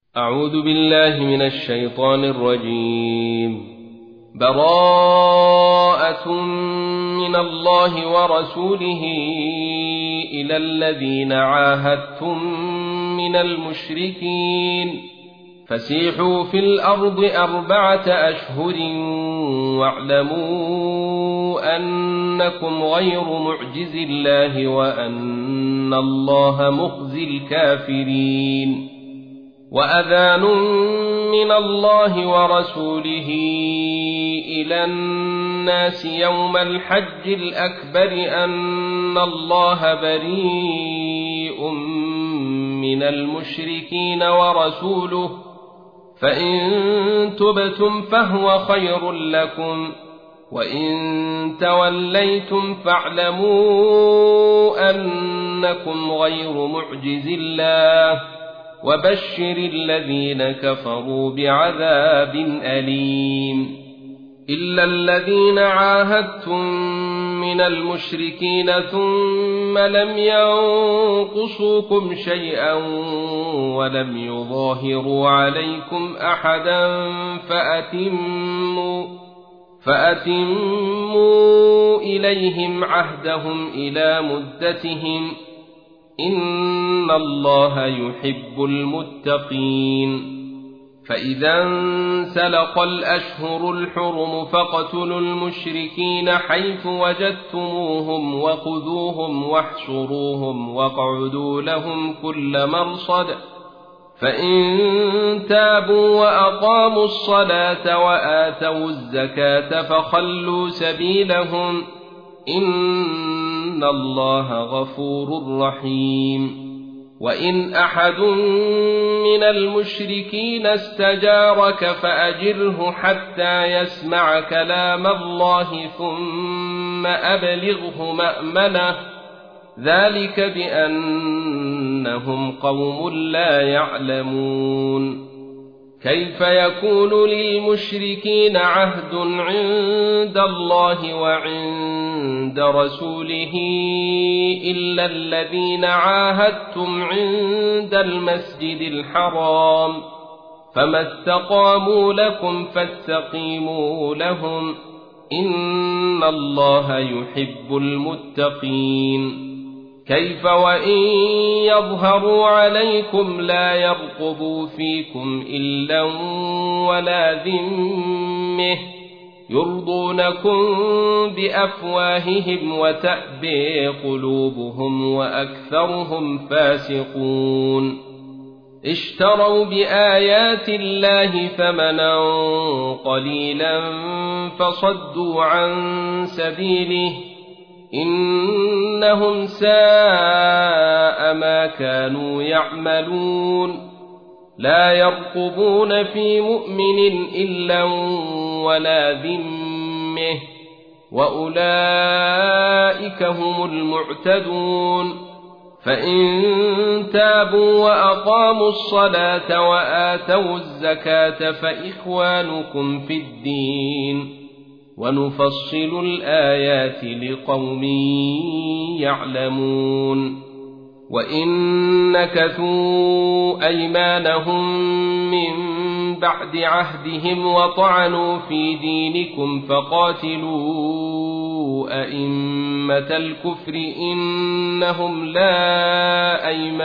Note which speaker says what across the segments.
Speaker 1: أعوذ بالله من الشيطان الرجيم. براءة من الله ورسوله إلى الذين عاهدتم من المشركين فسيحوا في الأرض 4 أشهر واعلموا أنكم غير معجز الله وأن الله مخزي الكافرين. وأذان من الله ورسوله إلى الناس يوم الحج الأكبر أن الله بريء من المشركين ورسوله فإن تبتم فهو خير لكم وإن توليتم فاعلموا أنكم غير معجز الله وبشر الذين كفروا بعذاب أليم. إلا الذين عاهدتم من المشركين ثم لم ينقصوكم شيئا ولم يظاهروا عليكم أحدا فأتموا إليهم عهدهم إلى مدتهم إن الله يحب المتقين. فإذا انسلخ الأشهر الحرم فاقتلوا المشركين حيث وجدتموهم وخذوهم واحصروهم واقعدوا لهم كل مرصد فإن تابوا وأقاموا الصلاة وآتوا الزكاة فخلوا سبيلهم إن الله غفور رحيم. وإن أحد من المشركين استجارك فأجره حتى يسمع كلام الله ثم أبلغه مأمنه ذلك بأنهم قوم لا يعلمون. كيف يكون للمشركين عهد عند الله وعند رسوله إلا الذين عاهدتم عند المسجد الحرام فما استقاموا لكم فاستقيموا لهم إن الله يحب المتقين. كيف وإن يظهروا عليكم لا يرقبوا فيكم إلا ولا ذمة يرضونكم بأفواههم وتأبي قلوبهم وأكثرهم فاسقون. اشتروا بآيات الله ثمنا قليلا فصدوا عن سبيله إنهم ساء ما كانوا يعملون. لا يرقبون في مؤمن إلا ولا ذمة وأولئك هم المعتدون. فإن تابوا وأقاموا الصلاة وآتوا الزكاة فإخوانكم في الدين ونفصل الآيات لقوم يعلمون. وإن نكثوا أيمانهم من بعد عهدهم وطعنوا في دينكم فقاتلوا أئمة الكفر إنهم لا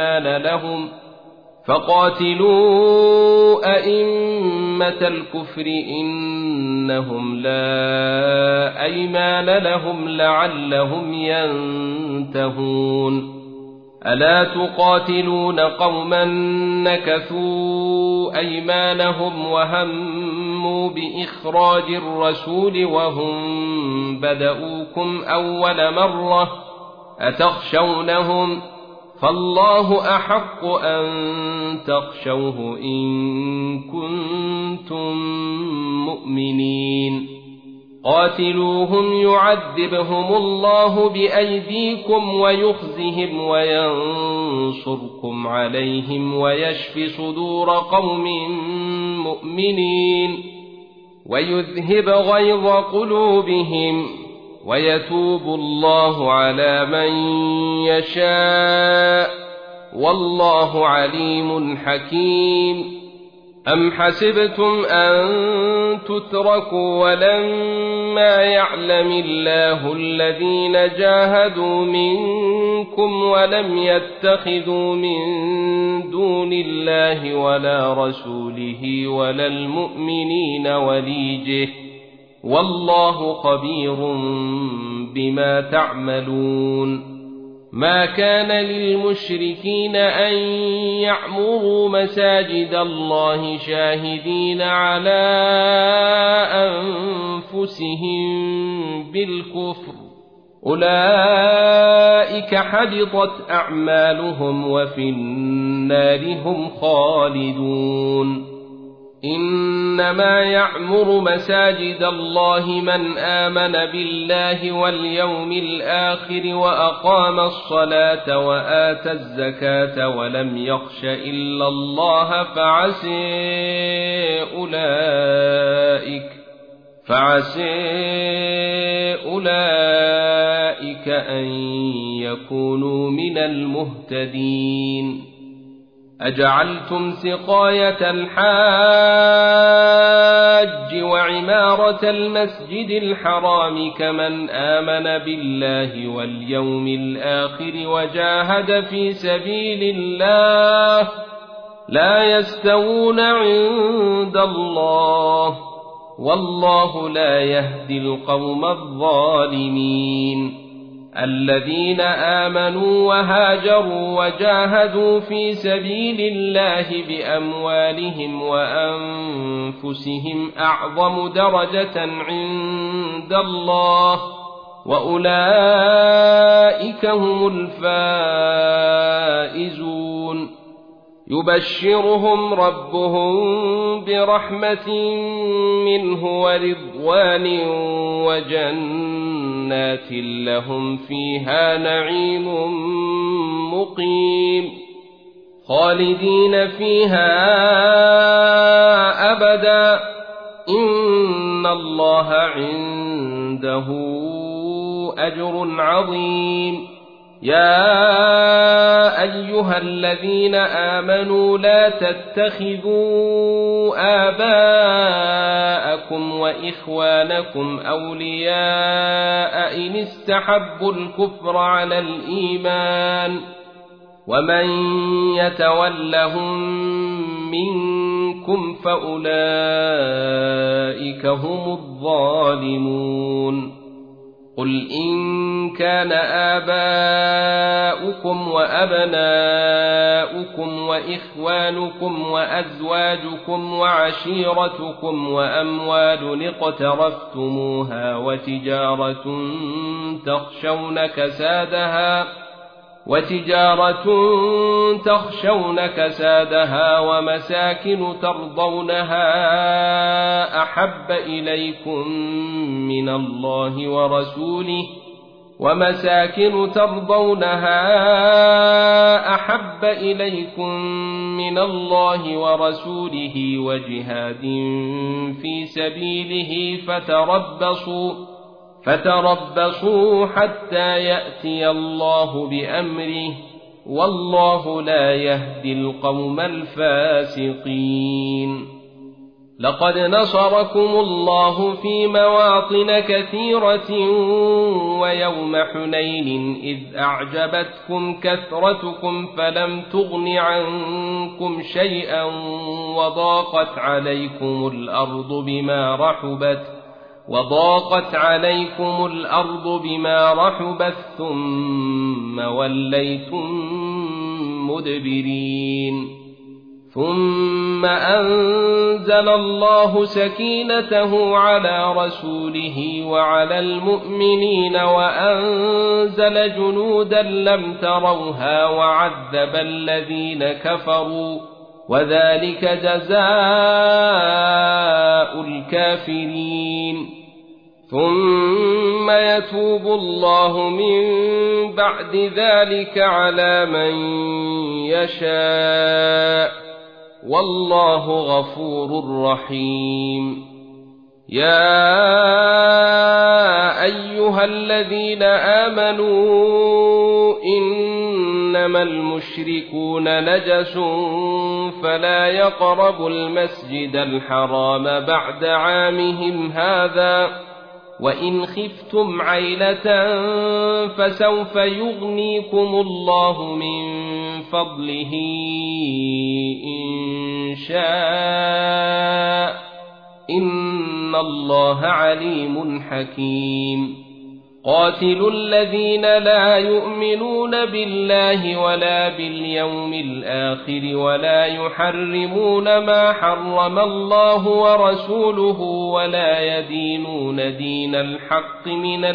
Speaker 1: أيمان لهم لعلهم ينتهون. ألا تقاتلون قوما نكثوا أيمانهم وهموا بإخراج الرسول وهم بدؤوكم أول مرة أتخشونهم فالله أحق أن تخشوه إن كنتم مؤمنين. قاتلوهم يعذبهم الله بأيديكم ويخزهم وينصركم عليهم ويشف صدور قوم مؤمنين ويذهب غيظ قلوبهم ويتوب الله على من يشاء والله عليم حكيم. أم حسبتم أن تتركوا ولما يعلم الله الذين جاهدوا منكم ولم يتخذوا من دون الله ولا رسوله ولا المؤمنين وليجه والله خبير بما تعملون ما كان للمشركين أن يعمروا مساجد الله شاهدين على أنفسهم بالكفر أولئك حبطت أعمالهم وفي النار هم خالدون إنما يعمر مساجد الله من آمن بالله واليوم الآخر وأقام الصلاة وآتى الزكاة ولم يخش إلا الله فعسى أولئك أن يكونوا من المهتدين أجعلتم سقاية الحاج وعمارة المسجد الحرام كمن آمن بالله واليوم الآخر وجاهد في سبيل الله لا يستوون عند الله والله لا يهدي القوم الظالمين الذين آمنوا وهاجروا وجاهدوا في سبيل الله بأموالهم وأنفسهم أعظم درجة عند الله وأولئك هم الفائزون يبشرهم ربهم برحمة منه ورضوان وجنات لهم فيها نعيم مقيم خالدين فيها أبدا إن الله عنده أجر عظيم يا أيها الذين آمنوا لا تتخذوا آباءكم وإخوانكم أولياء إن استحبوا الكفر على الإيمان ومن يتولهم منكم فأولئك هم الظالمون قل إن كان آباؤكم وأبناؤكم وإخوانكم وأزواجكم وعشيرتكم وأموال اقترفتموها وتجارة تخشون كسادها ومساكن ترضونها أحب إليكم من الله ورسوله وجهاد في سبيله فتربصوا حتى يأتي الله بأمره والله لا يهدي القوم الفاسقين لقد نصركم الله في مواطن كثيرة ويوم حنين إذ أعجبتكم كثرتكم فلم تغن عنكم شيئا وضاقت عليكم الأرض بما رحبت ثم وليتم مدبرين ثم أنزل الله سكينته على رسوله وعلى المؤمنين وأنزل جنودا لم تروها وعذب الذين كفروا وذلك جزاء الكافرين ثم يتوب الله من بعد ذلك على من يشاء والله غفور رحيم يا أيها الذين آمنوا إنما إنما المشركون نجس فلا يقربوا المسجد الحرام بعد عامهم هذا وإن خفتم عيلة فسوف يغنيكم الله من فضله إن شاء إن الله عليم حكيم قاتلوا الذين لا يؤمنون بالله ولا باليوم الآخر ولا يحرمون ما حرم الله ورسوله ولا يدينون دين الحق من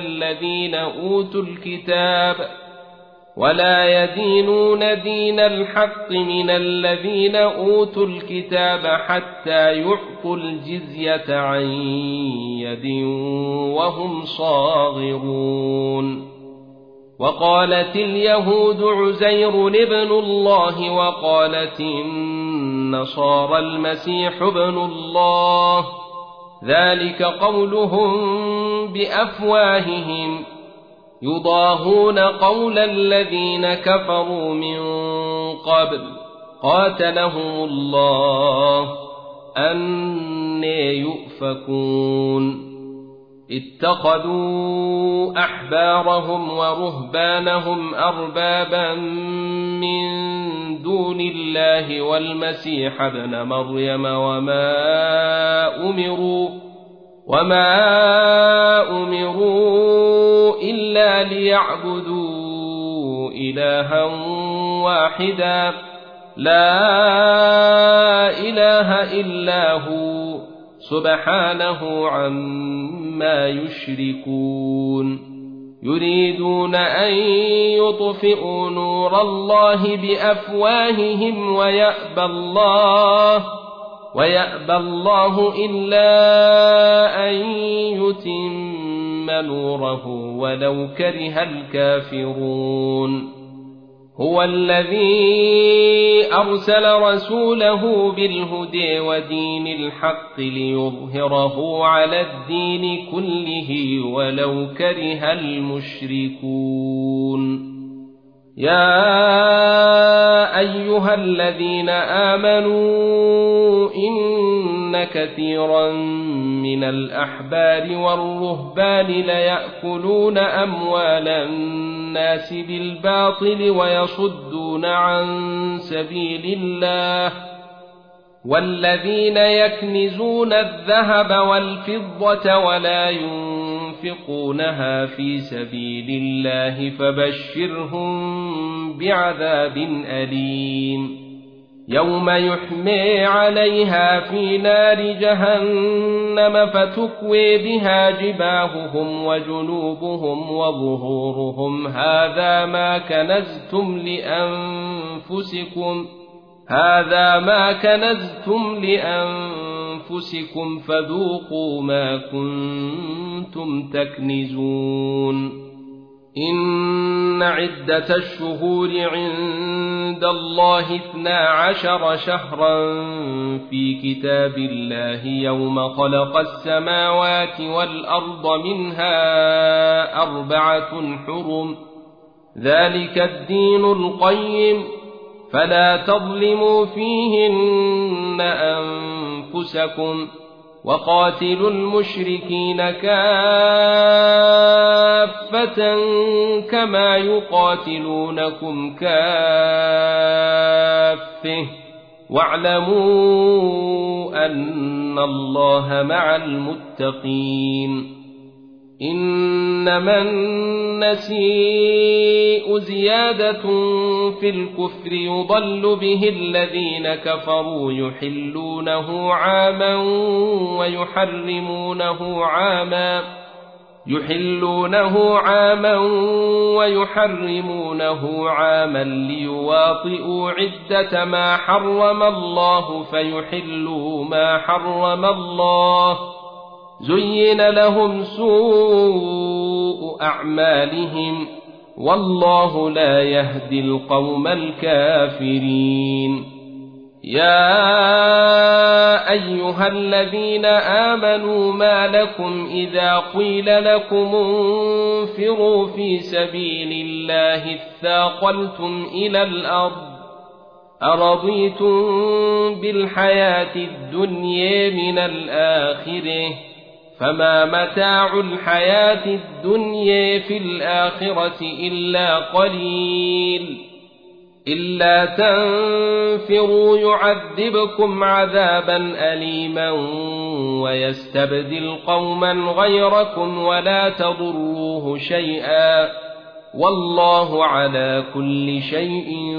Speaker 1: الذين أوتوا الكتاب حتى يعطوا الجزية عن يد وهم صاغرون وقالت اليهود عزير ابن الله وقالت النصارى المسيح ابن الله ذلك قولهم بأفواههم يضاهون قول الذين كفروا من قبل قاتلهم الله أنى يؤفكون اتخذوا أحبارهم ورهبانهم أربابا من دون الله والمسيح ابن مريم وما أمروا إلا ليعبدوا إلها واحدا لا إله إلا هو سبحانه عما يشركون يريدون أن يطفئوا نور الله بأفواههم ويأبى الله إلا أن يتم نوره ولو كره الكافرون هو الذي أرسل رسوله بالهدى ودين الحق ليظهره على الدين كله ولو كره المشركون يا أيها الذين آمنوا إن كثيرا من الأحبار والرهبان ليأكلون أموال الناس بالباطل ويصدون عن سبيل الله والذين يكنزون الذهب والفضة ولا ينفقونها في سبيل الله فبشرهم بعذاب أليم يوم يحمى عليها في نار جهنم فتكوي بها جباههم وجنوبهم وظهورهم هذا ما كنزتم لأنفسكم فذوقوا ما كنتم تكنزون إن عدة الشهور عند الله 12 شهرا في كتاب الله يوم خلق السماوات والأرض منها 4 حرم ذلك الدين القيم فلا تظلموا فيهن أنفسكم وقاتلوا المشركين كافة كما يقاتلونكم كافة واعلموا أن الله مع المتقين إنما النسيء زيادة في الكفر يضل به الذين كفروا يحلونه عاما ويحرمونه عاما ليواطئوا عدة ما حرم الله فيحلوا ما حرم الله زين لهم سوء أعمالهم والله لا يهدي القوم الكافرين يا أيها الذين آمنوا ما لكم إذا قيل لكم انفروا في سبيل الله اثاقلتم إلى الأرض أرضيتم بالحياة الدنيا من الآخرة فما متاع الحياة الدنيا في الآخرة إلا قليل إلا تنفروا يعذبكم عذابا أليما ويستبدل قوما غيركم ولا تضروه شيئا والله على كل شيء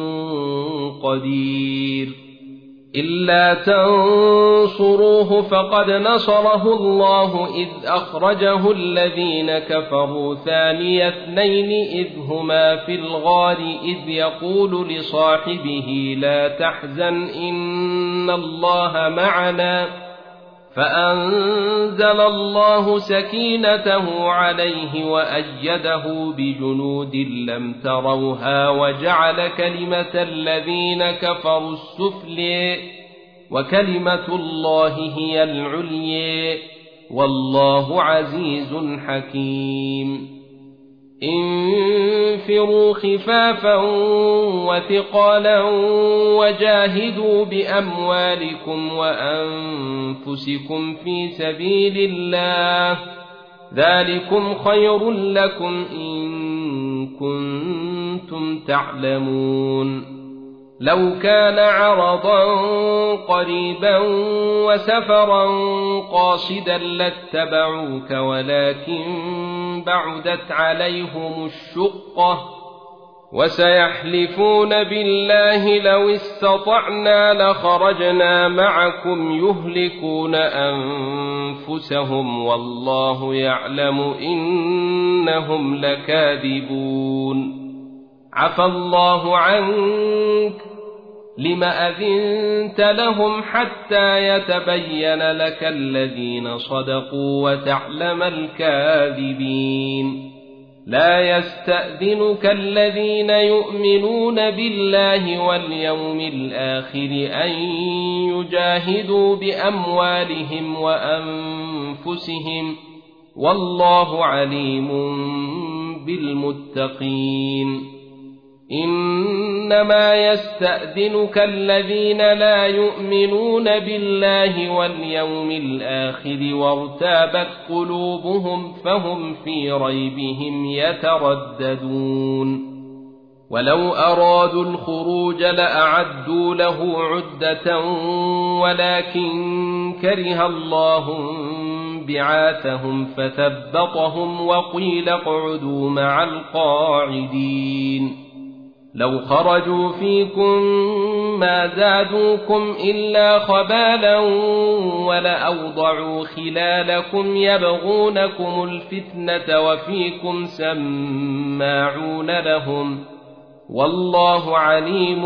Speaker 1: قدير إلا تنصروه فقد نصره الله إذ أخرجه الذين كفروا ثاني اثنين إذ هما في الغار إذ يقول لصاحبه لا تحزن إن الله معنا فأنزل الله سكينته عليه وأيده بجنود لم تروها وجعل كلمة الذين كفروا السفلى وكلمة الله هي العليا والله عزيز حكيم انفروا خفافا وثقالا وجاهدوا بأموالكم وأنفسكم في سبيل الله ذلكم خير لكم إن كنتم تعلمون لو كان عرضا قريبا وسفرا قاصدا لاتبعوك ولكن بعدت عليهم الشقة وسيحلفون بالله لو استطعنا لخرجنا معكم يهلكون أنفسهم والله يعلم إنهم لكاذبون عفى الله عنك لم أذنت لهم حتى يتبين لك الذين صدقوا وتعلم الكاذبين لا يستأذنك الذين يؤمنون بالله واليوم الآخر أن يجاهدوا بأموالهم وأنفسهم والله عليم بالمتقين إنما يستأذنك الذين لا يؤمنون بالله واليوم الآخر وارتابت قلوبهم فهم في ريبهم يترددون ولو أرادوا الخروج لأعدوا له عدة ولكن كره الله بعاثهم فثبطهم وقيل اقعدوا مع القاعدين لو خرجوا فيكم ما زادوكم إلا خبالا ولأوضعوا خلالكم يبغونكم الفتنة وفيكم سماعون لهم والله عليم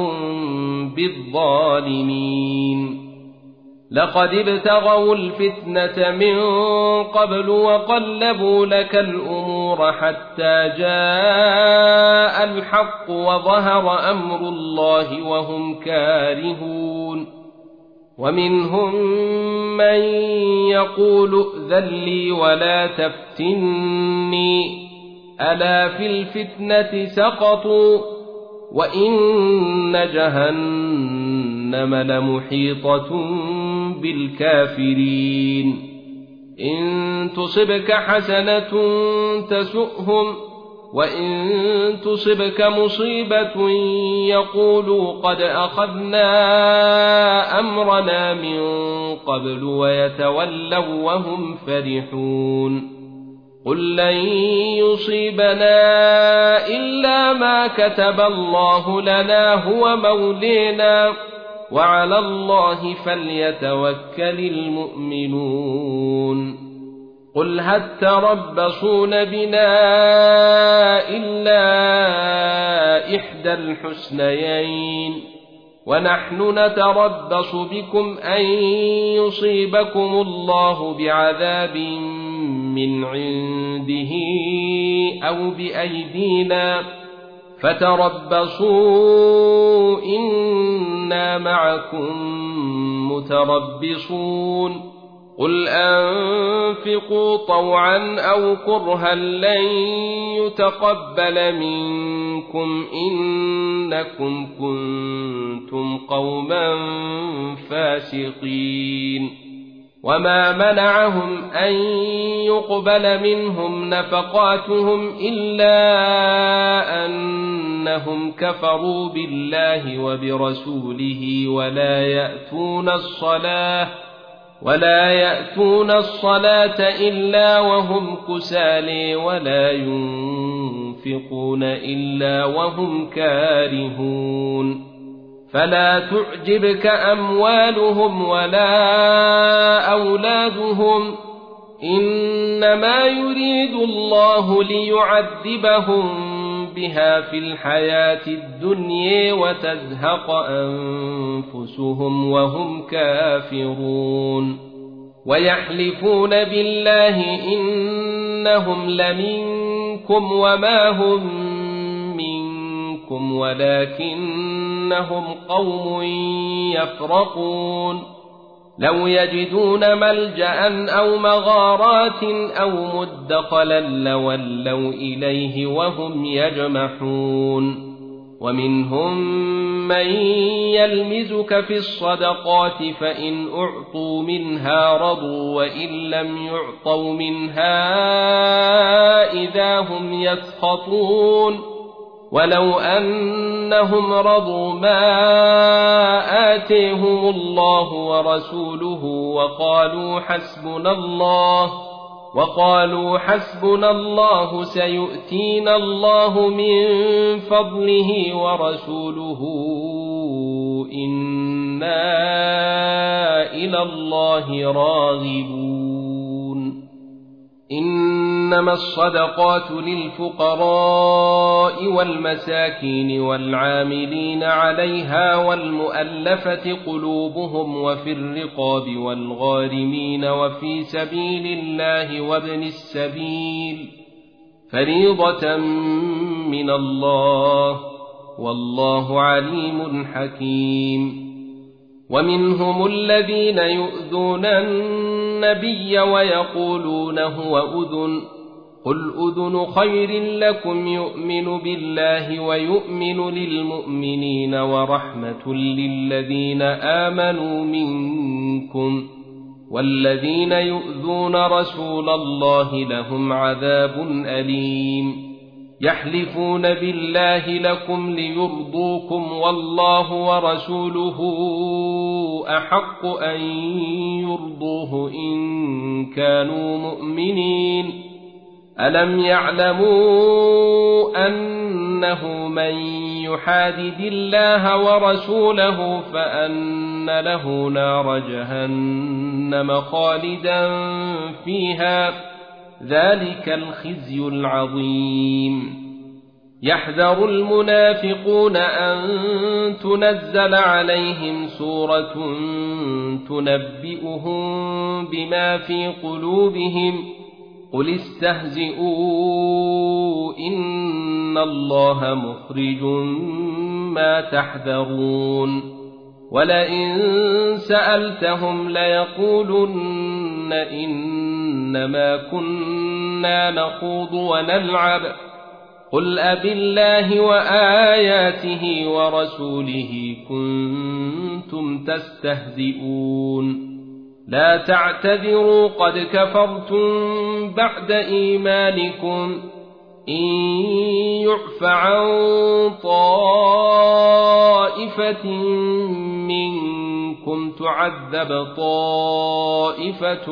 Speaker 1: بالظالمين لقد ابتغوا الفتنة من قبل وقلبوا لك الأمور حتى جاء الحق وظهر أمر الله وهم كارهون ومنهم من يقول ائذن لي ولا تفتني ألا في الفتنة سقطوا وإن جهنم لمحيطة بالكافرين إن تصبك حسنة تسؤهم وإن تصبك مصيبة يقولوا قد أخذنا أمرنا من قبل ويتولوا وهم فرحون قل لن يصيبنا إلا ما كتب الله لنا هو مولينا وعلى الله فليتوكل المؤمنون قل هل تربصون بنا إلا إحدى الحسنيين ونحن نتربص بكم أن يصيبكم الله بعذاب من عنده أو بأيدينا فتربصوا إنا معكم متربصون قل أنفقوا طوعا أو كرها لن يتقبل منكم إنكم كنتم قوما فاسقين وما منعهم أن يقبل منهم نفقاتهم إلا أنهم كفروا بالله وبرسوله ولا يأتون الصلاة إلا وهم كسالى ولا ينفقون إلا وهم كارهون فلا تعجبك أموالهم ولا أولادهم إنما يريد الله ليعذبهم بها في الحياة الدنيا وتزهق أنفسهم وهم كافرون ويحلفون بالله إنهم لمنكم وما هم منكم ولكنهم قوم يفرقون لو يجدون ملجأ أو مغارات أو مدخلا لولوا إليه وهم يجمحون ومنهم من يلمزك في الصدقات فإن أعطوا منها رضوا وإن لم يعطوا منها إذا هم يسخطون ولو أنهم رضوا ما آتيهم الله ورسوله وقالوا حسبنا الله سيؤتينا الله من فضله ورسوله إنا إلى الله راغبون إنما الصدقات للفقراء والمساكين والعاملين عليها والمؤلفة قلوبهم وفي الرقاب والغارمين وفي سبيل الله وابن السبيل فريضة من الله والله عليم حكيم ومنهم الذين يؤذون النبي ويقولون هو أذن قل أذن خير لكم يؤمن بالله ويؤمن للمؤمنين ورحمة للذين آمنوا منكم والذين يؤذون رسول الله لهم عذاب أليم يحلفون بالله لكم ليرضوكم والله ورسوله أحق أن يرضوه إن كانوا مؤمنين ألم يعلموا أنه من يحادد الله ورسوله فأن له نار جهنم خالدا فيها ذلك الخزي العظيم يحذر المنافقون أن تنزل عليهم سورة تنبئهم بما في قلوبهم قل استهزئوا إن الله مخرج ما تحذرون ولئن سألتهم ليقولن إنما كنا نخوض ونلعب قل أبالله وآياته ورسوله كنتم تستهزئون لا تعتذروا قد كفرتم بعد إيمانكم إن يعف عن طائفة منكم تعذب طائفة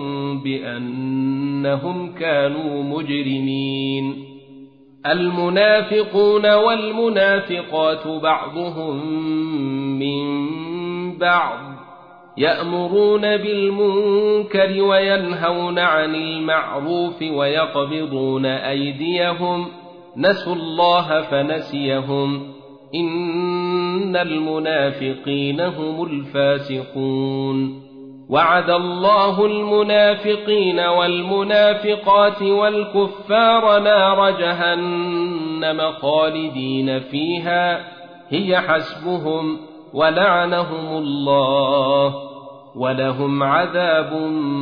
Speaker 1: بأنهم كانوا مجرمين المنافقون والمنافقات بعضهم من بعض يأمرون بالمنكر وينهون عن المعروف ويقبضون أيديهم نسوا الله فنسيهم إن المنافقين هم الفاسقون وعد الله المنافقين والمنافقات والكفار نار جهنم خالدين فيها هي حسبهم ولعنهم الله ولهم عذاب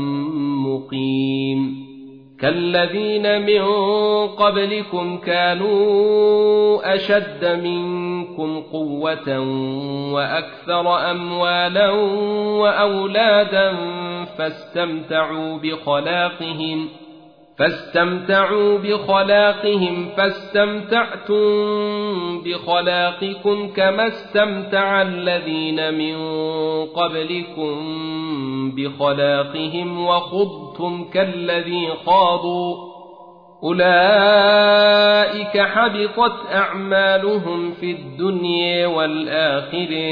Speaker 1: مقيم كالذين من قبلكم كانوا أشد منكم قوة وأكثر أموالا وأولادا فاستمتعوا بخلاقهم فاستمتعتم بخلاقكم كما استمتع الذين من قبلكم بخلاقهم وخضتم كالذي خاضوا أولئك حبطت أعمالهم في الدنيا والآخرة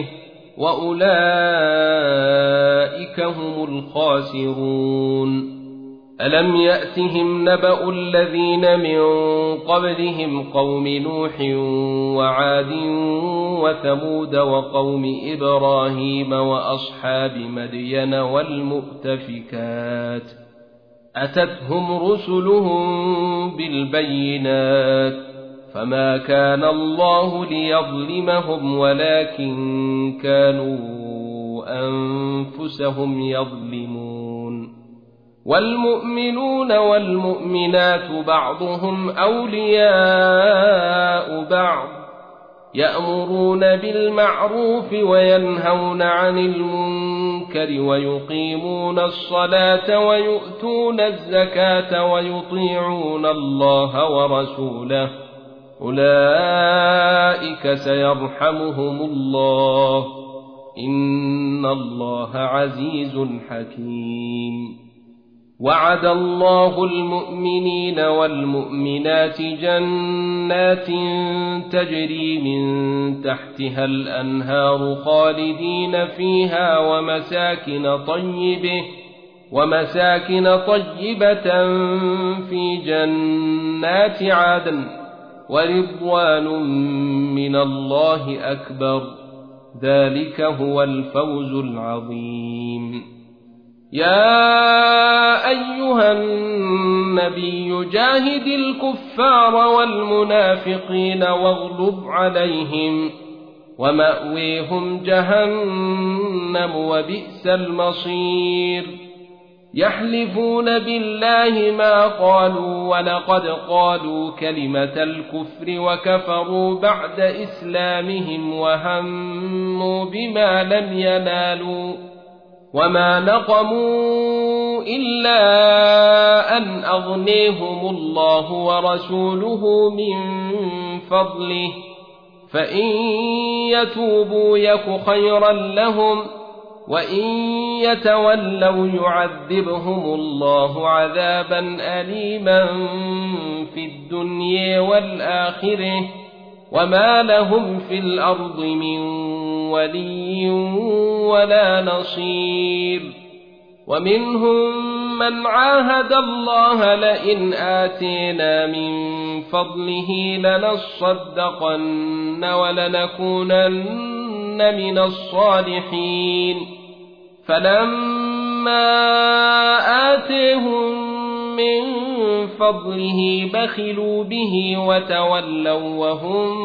Speaker 1: وأولئك هم الخاسرون ألم يأتهم نبأ الذين من قبلهم قوم نوح وعاد وثمود وقوم إبراهيم وأصحاب مدين والمؤتفكات أتتهم رسلهم بالبينات فما كان الله ليظلمهم ولكن كانوا أنفسهم يظلمون والمؤمنون والمؤمنات بعضهم أولياء بعض يأمرون بالمعروف وينهون عن المنكر ويقيمون الصلاة ويؤتون الزكاة ويطيعون الله ورسوله أولئك سيرحمهم الله إن الله عزيز حكيم وعد الله المؤمنين والمؤمنات جنات تجري من تحتها الأنهار خالدين فيها ومساكن طيبة في جنات عدن ورضوان من الله أكبر ذلك هو الفوز العظيم يا أيها النبي جاهد الكفار والمنافقين واغلظ عليهم ومأويهم جهنم وبئس المصير يحلفون بالله ما قالوا ولقد قالوا كلمة الكفر وكفروا بعد إسلامهم وهموا بما لم ينالوا وما نقموا إلا أن أغنيهم الله ورسوله من فضله فإن يتوبوا يك خيرا لهم وإن يتولوا يعذبهم الله عذابا أليما في الدنيا والآخرة وما لهم في الأرض من ولي ولا نصير ومنهم من عاهد الله لئن آتينا من فضله لنصدقن ولنكونن من الصالحين فلما آتيهم من فضله بخلوا به وتولوا وهم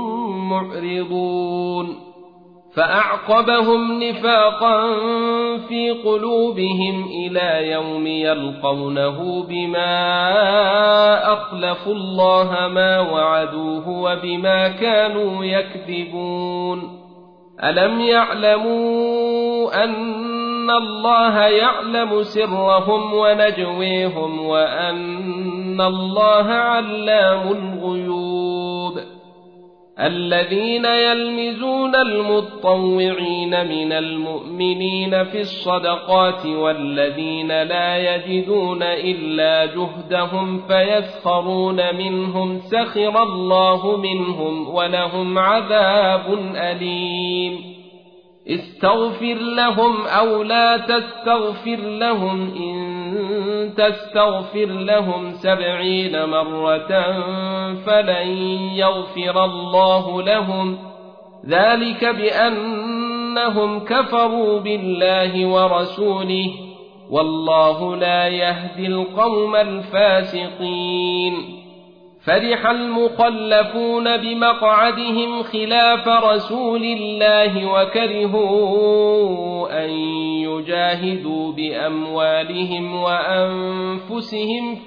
Speaker 1: معرضون فأعقبهم نفاقا في قلوبهم إلى يوم يلقونه بما أخلفوا الله ما وعدوه وبما كانوا يكذبون ألم يعلموا أن الله يعلم سرهم ونجويهم وأن الله علام الغيوب الذين يلمزون المطوعين من المؤمنين في الصدقات والذين لا يجدون إلا جهدهم فيسخرون منهم سخر الله منهم ولهم عذاب أليم استغفر لهم أو لا تستغفر لهم إن تستغفر لهم 70 مرة فلن يغفر الله لهم ذلك بأنهم كفروا بالله ورسوله والله لا يهدي القوم الفاسقين فرح المخلفون بمقعدهم خلاف رسول الله وكرهوا أن يجاهدوا بأموالهم وأنفسهم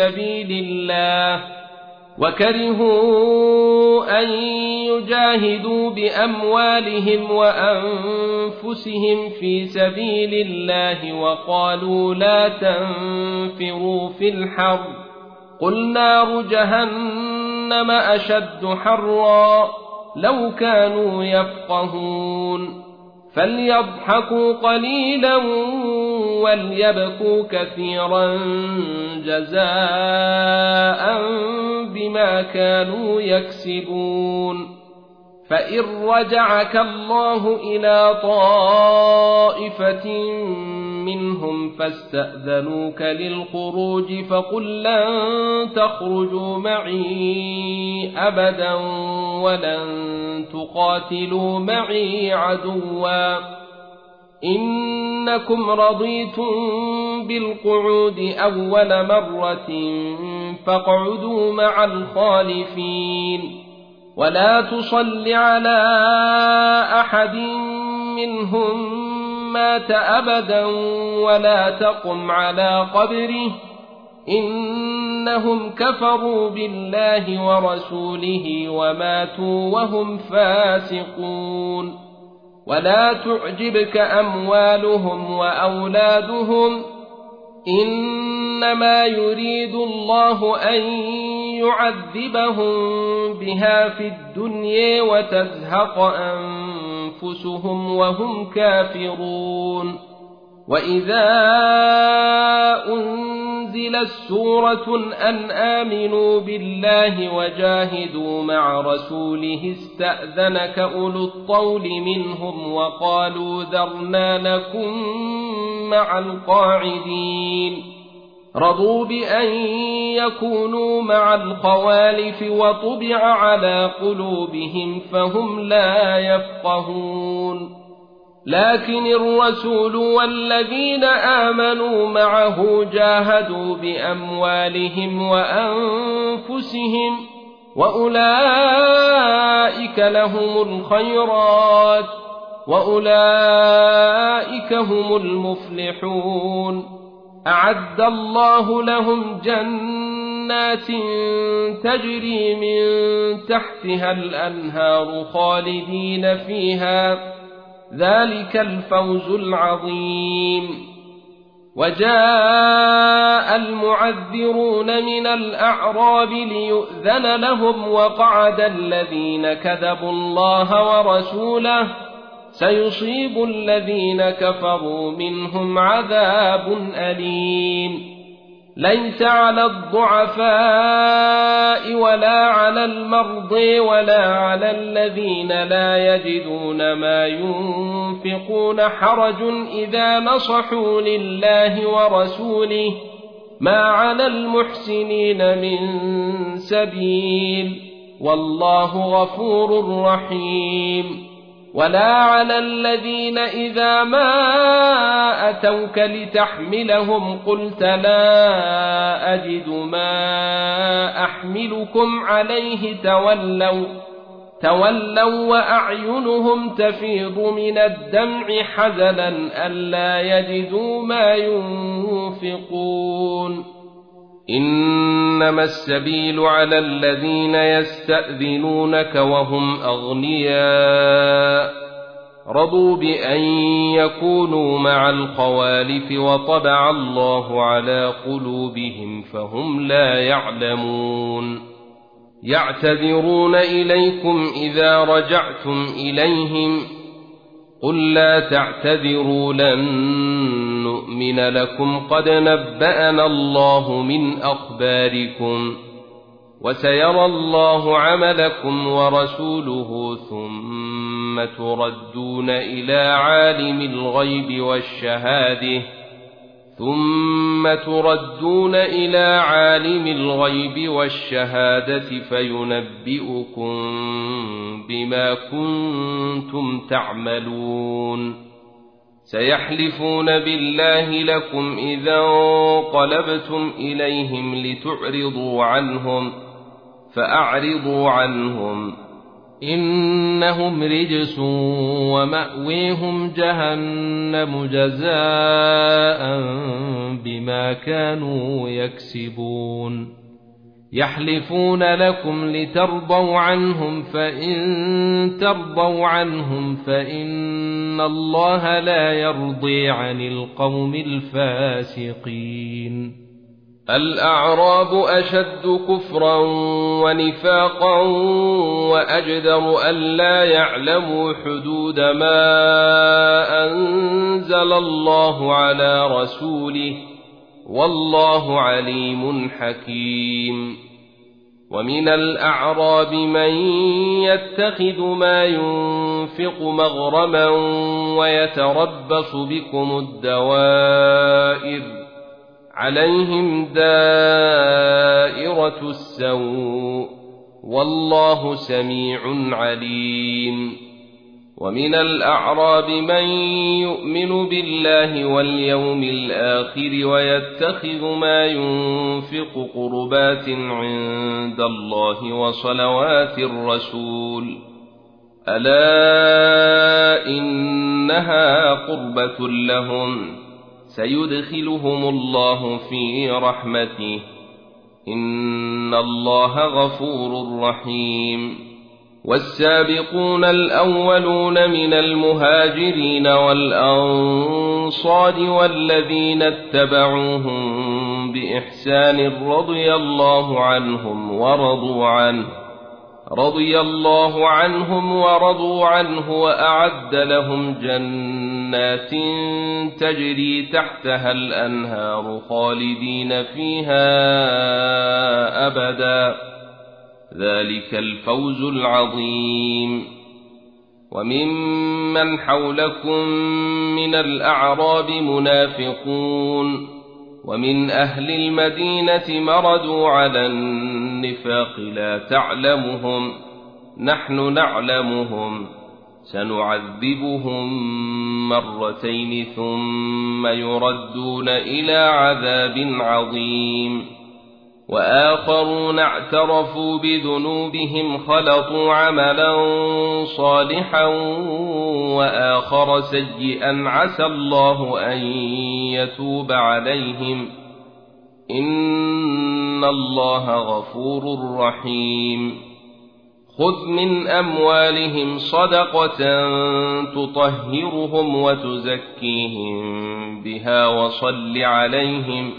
Speaker 1: في سبيل الله وقالوا لا تنفروا في الحر قل نار جهنم أشد حرا لو كانوا يفقهون فليضحكوا قليلا وليبكوا كثيرا جزاء بما كانوا يكسبون فإن رجعك الله إلى طائفة منهم فاستأذنوك للخروج فقل لن تخرجوا معي أبدا ولن تقاتلوا معي عدوا إنكم رضيتم بالقعود أول مرة فاقعدوا مع الخالفين ولا تصل على أحد منهم مات أبدا ولا تقم على قبره إنهم كفروا بالله ورسوله وماتوا وهم فاسقون ولا تعجبك أموالهم وأولادهم إنما يريد الله أن يعذبهم بها في الدنيا وتزهق أنفسهم وهم كافرون وإذا أنزلت سورة أن آمنوا بالله وجاهدوا مع رسوله استأذنك أولو الطول منهم وقالوا ذرنا نكن مع القاعدين رضوا بأن يكونوا مع الخوالف وطبع على قلوبهم فهم لا يفقهون لكن الرسول والذين آمنوا معه جاهدوا بأموالهم وأنفسهم وأولئك لهم الخيرات وأولئك هم المفلحون أعد الله لهم جنات تجري من تحتها الأنهار خالدين فيها ذلك الفوز العظيم وجاء المعذرون من الأعراب ليؤذن لهم وقعد الذين كذبوا الله ورسوله سيصيب الذين كفروا منهم عذاب أليم ليس على الضعفاء ولا على المرضى ولا على الذين لا يجدون ما ينفقون حرج إذا نصحوا لله ورسوله ما على المحسنين من سبيل والله غفور رحيم ولا على الذين إذا ما أتوك لتحملهم قلت لا أجد ما أحملكم عليه تولوا وأعينهم تفيض من الدمع حزنا ألا يجدوا ما ينفقون إنما السبيل على الذين يستأذنونك وهم أغنياء رضوا بأن يكونوا مع الخوالف وطبع الله على قلوبهم فهم لا يعلمون يعتذرون إليكم إذا رجعتم إليهم قل لا تعتذروا لن نؤمن لكم قد نبأنا الله من أخباركم وسيرى الله عملكم ورسوله ثم تردون إلى عالم الغيب والشهادة فينبئكم بما كنتم تعملون سيحلفون بالله لكم إذا انقلبتم إليهم لتعرضوا عنهم فأعرضوا عنهم إنهم رجس ومأويهم جهنم جزاء بما كانوا يكسبون يحلفون لكم لترضوا عنهم فإن ترضوا عنهم فإن الله لا يرضي عن القوم الفاسقين الأعراب أشد كفرا ونفاقا وأجدر ألا يعلموا حدود ما أنزل الله على رسوله والله عليم حكيم ومن الأعراب من يتخذ ما ينفق مغرما ويتربص بكم الدوائر عليهم دائرة السوء والله سميع عليم ومن الأعراب من يؤمن بالله واليوم الآخر ويتخذ ما ينفق قربات عند الله وصلوات الرسول ألا إنها قربة لهم سيدخلهم الله في رحمته إن الله غفور رحيم والسابقون الأولون من المهاجرين والأنصار والذين اتبعوهم بإحسان رضي الله عنهم ورضوا عنه وأعد لهم جنات تجري تحتها الأنهار خالدين فيها أبدا ذلك الفوز العظيم وممن حولكم من الأعراب منافقون ومن أهل المدينة مردوا على النفاق لا تعلمهم نحن نعلمهم سنعذبهم مرتين ثم يردون إلى عذاب عظيم وآخرون اعترفوا بذنوبهم خلطوا عملا صالحا وآخر سيئا عسى الله أن يتوب عليهم إن الله غفور رحيم خذ من أموالهم صدقة تطهرهم وتزكيهم بها وصل عليهم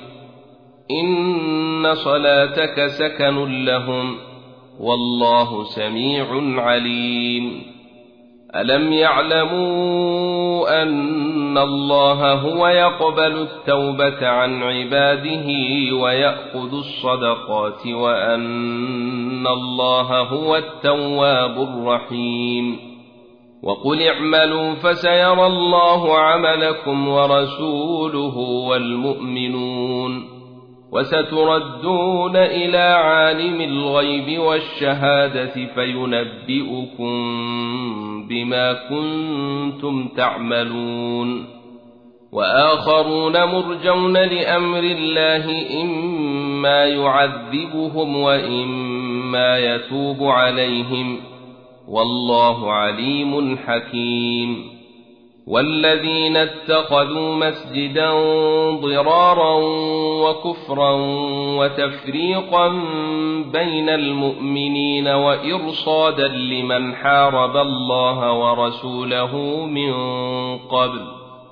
Speaker 1: إن صلاتك سكن لهم والله سميع عليم ألم يعلموا أن الله هو يقبل التوبة عن عباده ويأخذ الصدقات وأن الله هو التواب الرحيم وقل اعملوا فسيرى الله عملكم ورسوله والمؤمنون وستردون إلى عالم الغيب والشهادة فينبئكم بما كنتم تعملون وآخرون مرجون لأمر الله إما يعذبهم وإما يتوب عليهم والله عليم حكيم والذين اتخذوا مسجدا ضرارا وكفرا وتفريقا بين المؤمنين وإرصادا لمن حارب الله ورسوله من قبل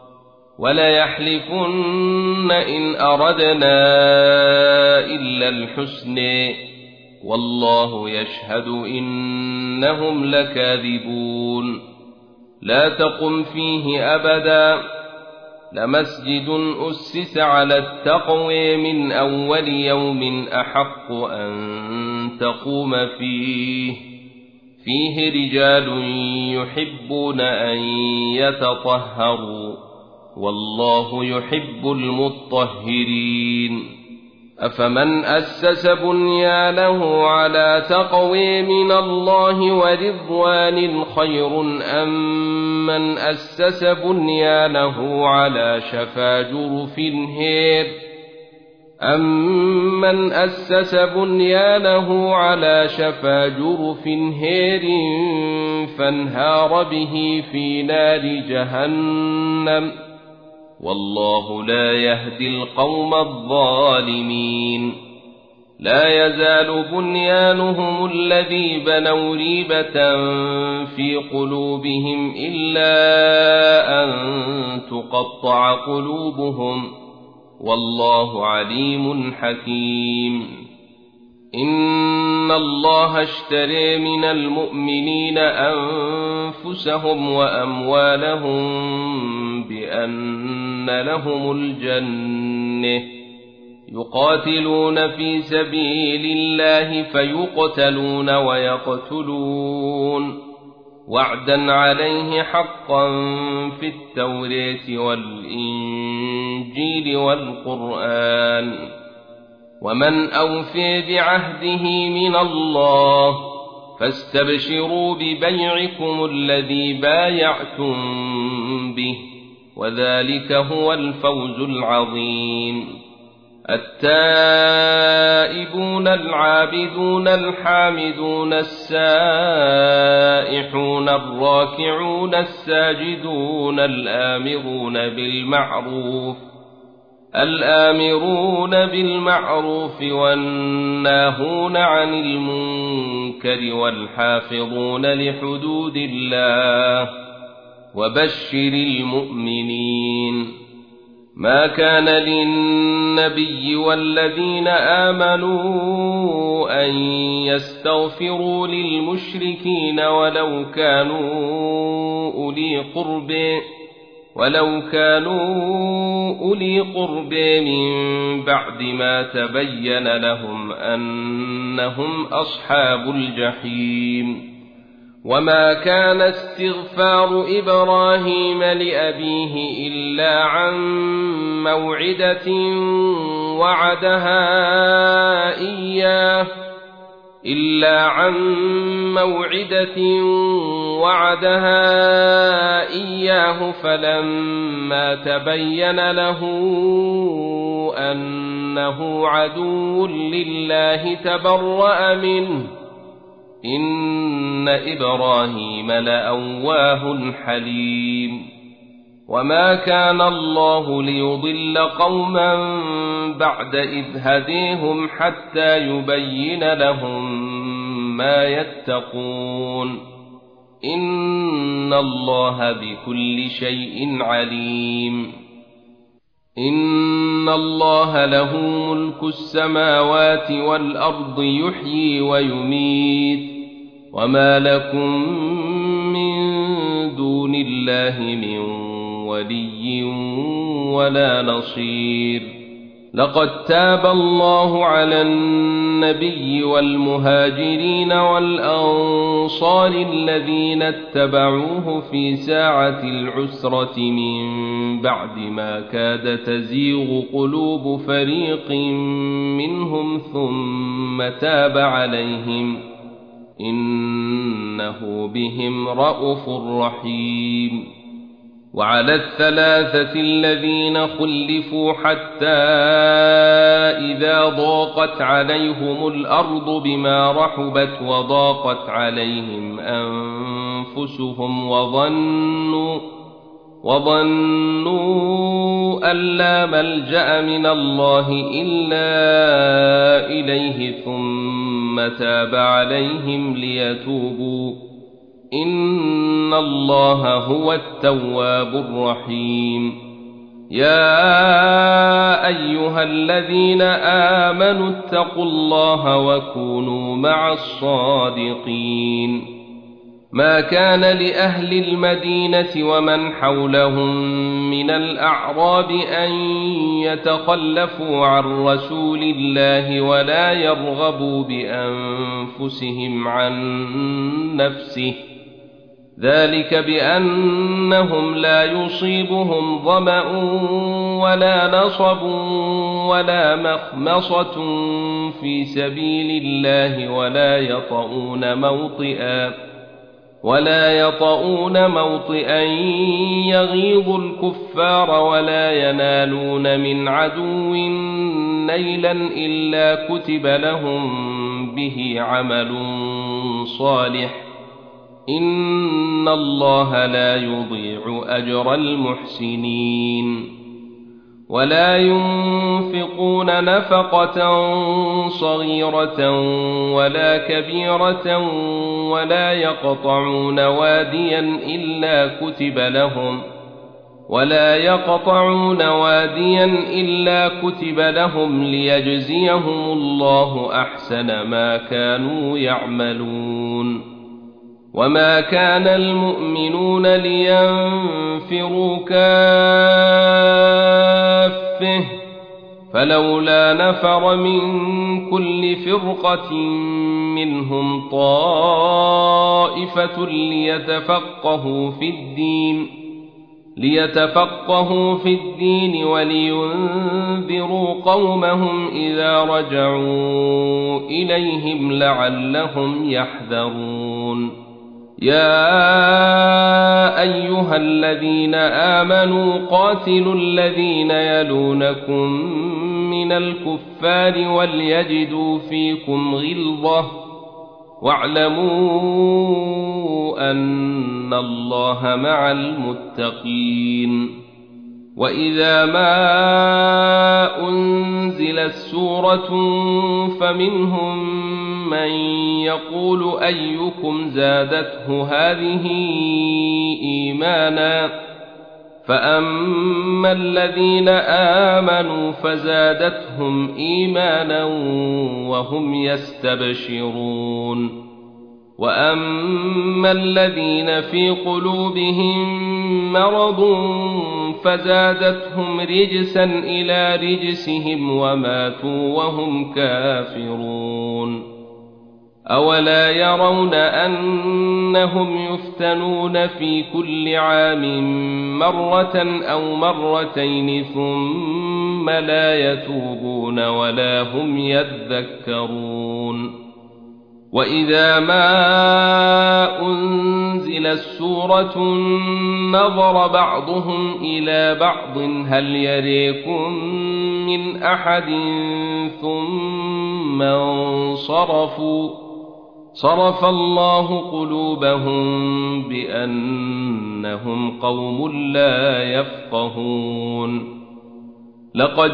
Speaker 1: وليحلفن إن أردنا إلا الحسن والله يشهد إنهم لكاذبون لا تقم فيه أبدا لمسجد أسس على التقوى من أول يوم أحق أن تقوم فيه رجال يحبون أن يتطهروا والله يحب المطهرين أفمن أسس بنيانه على تقوى من الله ورضوان خير أم من أسس بنيانه على شفا جرف هير أمن أسس بنيانه على شفا جرف هير فانهار به في نار جهنم والله لا يهدي القوم الظالمين لا يزال بنيانهم الذي بنوا ريبة في قلوبهم إلا أن تقطع قلوبهم والله عليم حكيم إن الله اشترى من المؤمنين أنفسهم وأموالهم بأن لهم الجنة يقاتلون في سبيل الله فيقتلون ويقتلون وعدا عليه حقا في التوراة والإنجيل والقرآن ومن أوفي بعهده من الله فاستبشروا ببيعكم الذي بايعتم به وذلك هو الفوز العظيم التائبون العابدون الحامدون السائحون الراكعون الساجدون الآمرون بالمعروف والناهون عن المنكر والحافظون لحدود الله وبشر المؤمنين ما كان للنبي والذين آمنوا أن يستغفروا للمشركين ولو كانوا أولي قرب من بعد ما تبين لهم أنهم أصحاب الجحيم وما كان استغفار إبراهيم لأبيه إلا عن موعدة وعدها إياه فلما تبين له أنه عدو لله تبرأ منه إن إبراهيم لأواه حليم وما كان الله ليضل قوما بعد إذ هديهم حتى يبين لهم ما يتقون إن الله بكل شيء عليم إن الله له ملك السماوات والأرض يحيي ويميت وما لكم من دون الله من ولي ولا نصير لقد تاب الله على النبي والمهاجرين والأنصار الذين اتبعوه في ساعة العسرة من بعد ما كاد تزيغ قلوب فريق منهم ثم تاب عليهم إنه بهم رءوف رحيم وعلى الثلاثة الذين خلفوا حتى إذا ضاقت عليهم الأرض بما رحبت وضاقت عليهم أنفسهم وظنوا أن لا ملجأ من الله إلا إليه ثم تاب عليهم ليتوبوا إن الله هو التواب الرحيم يا أيها الذين آمنوا اتقوا الله وكونوا مع الصادقين ما كان لأهل المدينة ومن حولهم من الأعراب أن يتخلفوا عن رسول الله ولا يرغبوا بأنفسهم عن نفسه ذلك بأنهم لا يصيبهم ظمأ ولا نصب ولا مخمصة في سبيل الله ولا يطؤون موطئا يغيظ الكفار ولا ينالون من عدو نيلا إلا كتب لهم به عمل صالح إن الله لا يضيع أجر المحسنين ولا ينفقون نفقة صغيرة ولا كبيرة ولا يقطعون واديا إلا كتب لهم ليجزيهم الله أحسن ما كانوا يعملون وما كان المؤمنون لينفروا كافة فلولا نفر من كل فرقة منهم طائفة ليتفقهوا في الدين ولينذروا قومهم إذا رجعوا إليهم لعلهم يحذرون يا أيها الذين آمنوا قاتلوا الذين يلونكم من الكفار وليجدوا فيكم غلظة واعلموا أن الله مع المتقين وإذا ما أنزلت سورة فمنهم من يقول أيكم زادته هذه إيمانا فأما الذين آمنوا فزادتهم إيمانا وهم يستبشرون وأما الذين في قلوبهم مرض فزادتهم رجسا إلى رجسهم وماتوا وهم كافرون أولا يرون أنهم يفتنون في كل عام مرة أو مرتين ثم لا يتوبون ولا هم يذكرون وإذا ما أنزلت سورة نظر بعضهم إلى بعض هل يريكم من أحد ثم انصرفوا صرف الله قلوبهم بأنهم قوم لا يفقهون لقد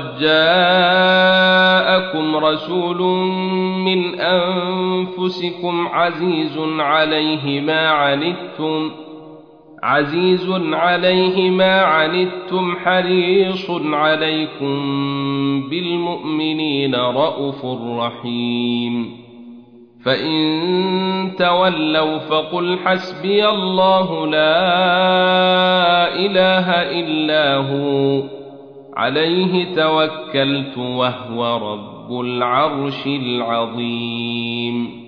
Speaker 1: جاءكم رسول من أنفسكم عزيز عليه ما عنتم حريص عليكم بالمؤمنين رءوف رحيم فإن تولوا فقل حسبي الله لا إله إلا هو عليه توكلت وهو رب العرش العظيم